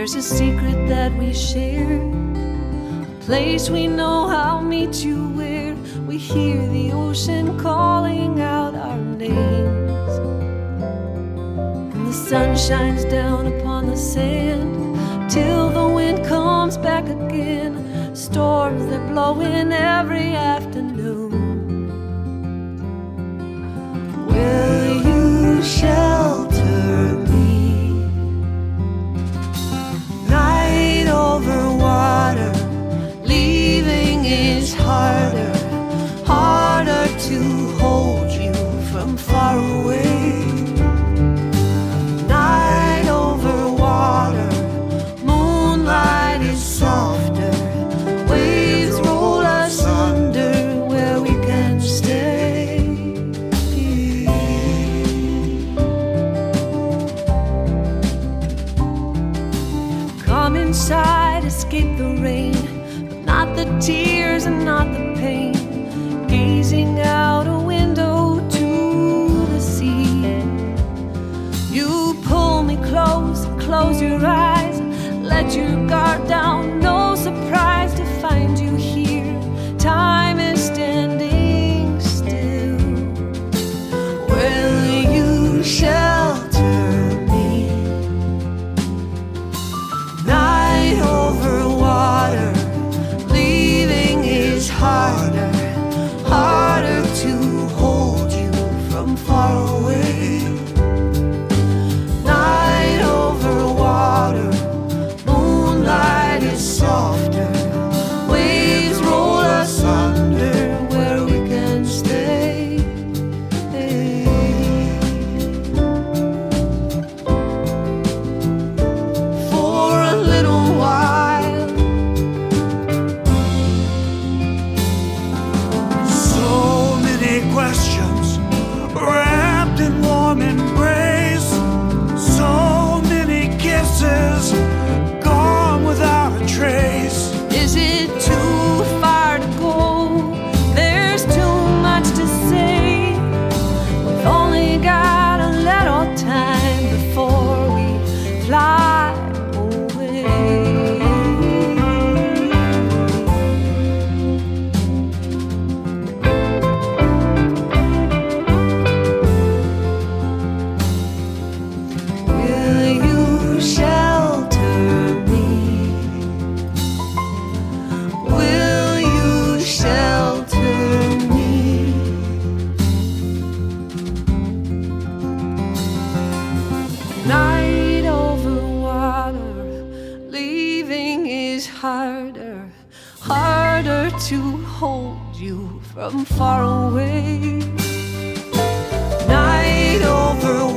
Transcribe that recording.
There's a secret that we share, a place we know I'll meet you where we hear the ocean calling out our names, and the sun shines down upon the sand till the wind comes back again. Storms that blow in every afternoon. Will you shelter me? Night over water, leaving is harder, harder to hold you from far away. Night over water, moonlight is softer, waves roll us under where we can stay. Come inside, escape the rain, but not the tears and not the pain. Gazing out a window to the sea, you pull me close, close your eyes, let your guard down. No surprise to find you here. Time is standing still. Will you shelter me? Night over water, leaving is harder, harder to hold you from far away. Night over water, moonlight is softer, waves roll us under where we can stay. For a little while. So many questions wrapped in warm embrace, so many kisses gone without a trace. Is it too far to go? There's too much to say. We've only got a little time before we fly away. Will you shelter me? Will you shelter me? Night over water, leaving is harder, harder to hold you from far away. Night over